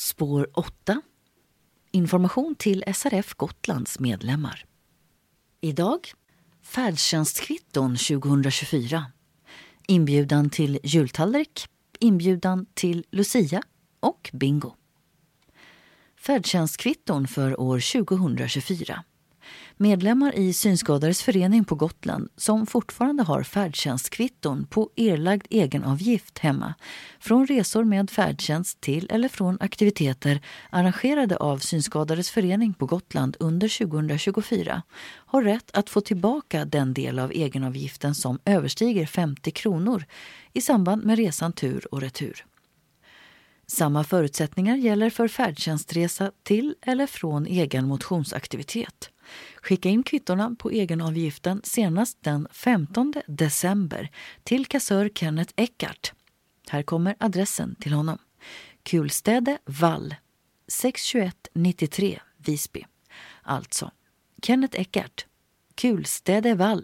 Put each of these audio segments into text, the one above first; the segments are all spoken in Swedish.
Spår 8. Information till SRF Gotlands medlemmar. Idag, färdtjänstkvitton 2024. Inbjudan till jultallrik, inbjudan till Lucia och bingo. Färdtjänstkvitton för år 2024. Medlemmar i Synskadades förening på Gotland som fortfarande har färdtjänstkvitton på erlagd egenavgift hemma från resor med färdtjänst till eller från aktiviteter arrangerade av Synskadades förening på Gotland under 2024 har rätt att få tillbaka den del av egenavgiften som överstiger 50 kronor i samband med resan tur och retur. Samma förutsättningar gäller för färdtjänstresa till eller från egen motionsaktivitet. Skicka in kvittorna på egenavgiften senast den 15 december till kassör Kenneth Eckart. Här kommer adressen till honom. Kulstäde Vall 62193 Visby. Alltså Kenneth Eckart, Kulstäde Vall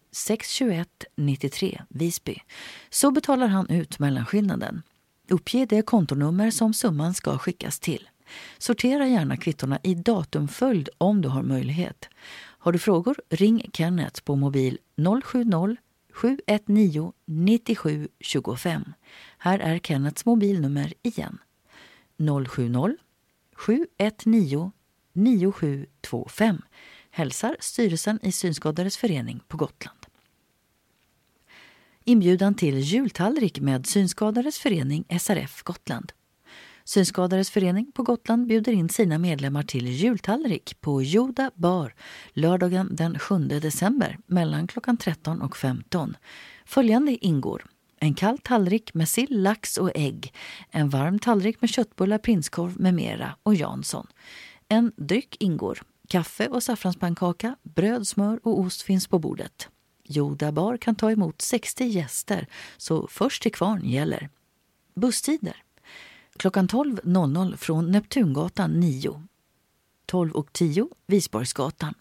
62193 Visby. Så betalar han ut mellanskillnaden. Uppge det kontonummer som summan ska skickas till. Sortera gärna kvittorna i datumföljd om du har möjlighet. Har du frågor, ring Kenneth på mobil 070-719 97 25. Här är Kenneths mobilnummer igen. 070-719 9725. Hälsar styrelsen i Synskadades förening på Gotland. Inbjudan till jultallrik med Synskadades förening SRF Gotland. Synskadades förening på Gotland bjuder in sina medlemmar till jultallrik på Joda bar lördagen den 7 december mellan klockan 13 och 15. Följande ingår: en kall tallrik med sill, lax och ägg, en varm tallrik med köttbullar, prinskorv med mera och Jansson. En dryck ingår: kaffe och saffranspannkaka, bröd, smör och ost finns på bordet. Joda bar kan ta emot 60 gäster, så först till kvarn gäller. Busstider: klockan 12.00 från Neptungatan 9. 12.10 Visborgsgatan.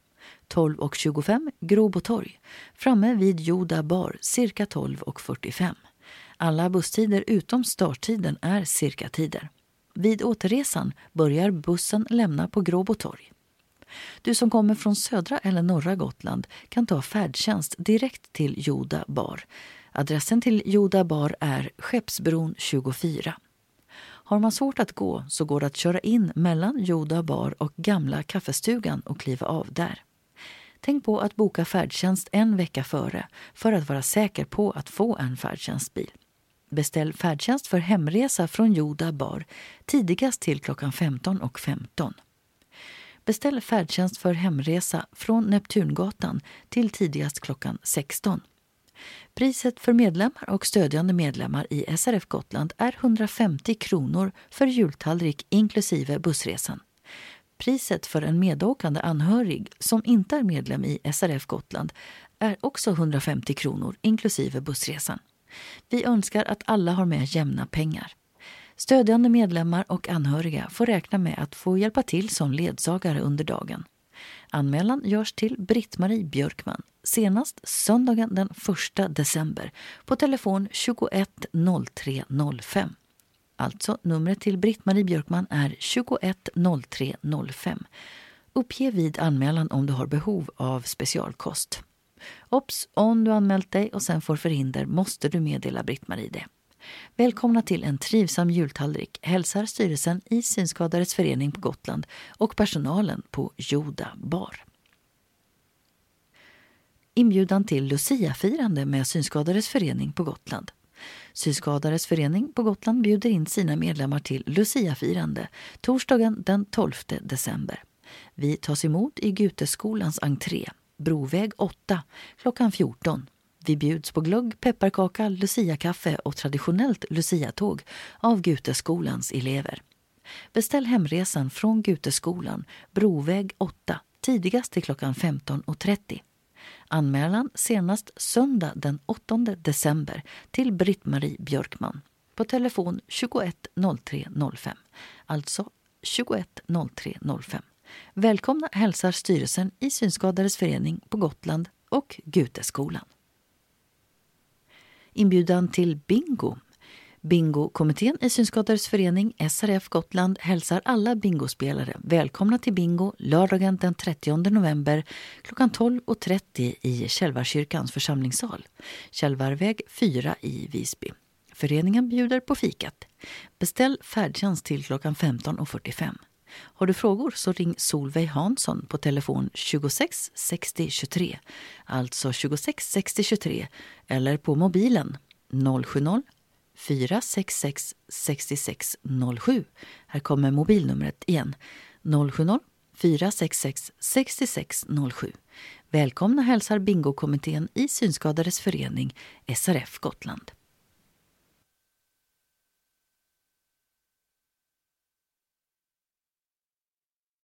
12.25 Gråbotorg. Framme vid Joda bar cirka 12.45. Alla busstider utom starttiden är cirka-tider. Vid återresan börjar bussen lämna på Gråbotorg. Du som kommer från södra eller norra Gotland kan ta färdtjänst direkt till Joda bar. Adressen till Joda bar är Skeppsbron 24. Har man svårt att gå så går det att köra in mellan Joda bar och gamla kaffestugan och kliva av där. Tänk på att boka färdtjänst en vecka före för att vara säker på att få en färdtjänstbil. Beställ färdtjänst för hemresa från Joda bar tidigast till klockan 15.15. Beställ färdtjänst för hemresa från Neptungatan till tidigast klockan 16. Priset för medlemmar och stödjande medlemmar i SRF Gotland är 150 kronor för jultallrik inklusive bussresan. Priset för en medåkande anhörig som inte är medlem i SRF Gotland är också 150 kronor inklusive bussresan. Vi önskar att alla har med jämna pengar. Stödjande medlemmar och anhöriga får räkna med att få hjälpa till som ledsagare under dagen. Anmälan görs till Britt-Marie Björkman senast söndagen den 1 december på telefon 21 03 05. Alltså numret till Britt-Marie Björkman är 21 03 05. Uppge vid anmälan om du har behov av specialkost. Ops, om du anmält dig och sen får förhinder måste du meddela Britt-Marie det. Välkomna till en trivsam jultallrik, hälsar styrelsen i Synskadades förening på Gotland och personalen på Joda bar. Inbjudan till Lucia-firande med Synskadades förening på Gotland. Synskadades förening på Gotland bjuder in sina medlemmar till Lucia-firande torsdagen den 12 december. Vi tas emot i Guteskolans entré, Broväg 8, klockan 14. Vi bjuds på glögg, pepparkaka, Lucia-kaffe och traditionellt Lucia-tåg av Guteskolans elever. Beställ hemresan från Guteskolan, Broväg 8, tidigast till klockan 15.30. Anmälan senast söndag den 8 december till Britt-Marie Björkman på telefon 21 03 05. Alltså 21 03 05. Välkomna hälsar styrelsen i Synskadades förening på Gotland och Guteskolan. Inbjudan till bingo. Bingokommittén i Synskadades förening SRF Gotland hälsar alla bingospelare välkomna till bingo lördagen den 30 november klockan 12.30 i Kälvarkyrkans församlingssal, Kälvarväg 4 i Visby. Föreningen bjuder på fikat. Beställ färdtjänst till klockan 15.45. Har du frågor så ring Solveig Hansson på telefon 26 60 23, alltså 26 60 23, eller på mobilen 070 466 66 07. Här kommer mobilnumret igen. 070 466 66 07. Välkomna hälsar bingokommittén i Synskadades förening SRF Gotland.